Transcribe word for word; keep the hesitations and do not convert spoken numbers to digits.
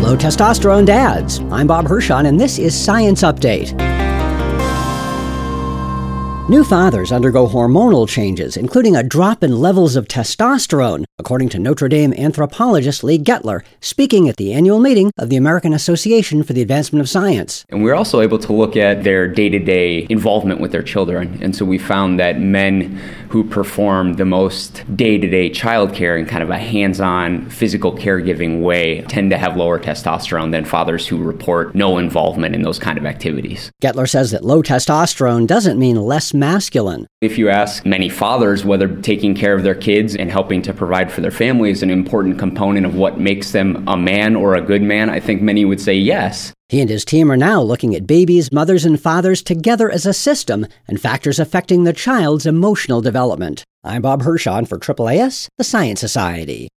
Low testosterone dads. I'm Bob Hirschon, and this is Science Update. New fathers undergo hormonal changes, including a drop in levels of testosterone, according to Notre Dame anthropologist Lee Gettler, speaking at the annual meeting of the American Association for the Advancement of Science. And we're also able to look at their day-to-day involvement with their children. And so we found that men who perform the most day-to-day childcare in kind of a hands-on physical caregiving way tend to have lower testosterone than fathers who report no involvement in those kind of activities. Gettler says that low testosterone doesn't mean less masculine. If you ask many fathers whether taking care of their kids and helping to provide for their family is an important component of what makes them a man or a good man, I think many would say yes. He and his team are now looking at babies, mothers, and fathers together as a system and factors affecting the child's emotional development. I'm Bob Hirschon for A A A S, the Science Society.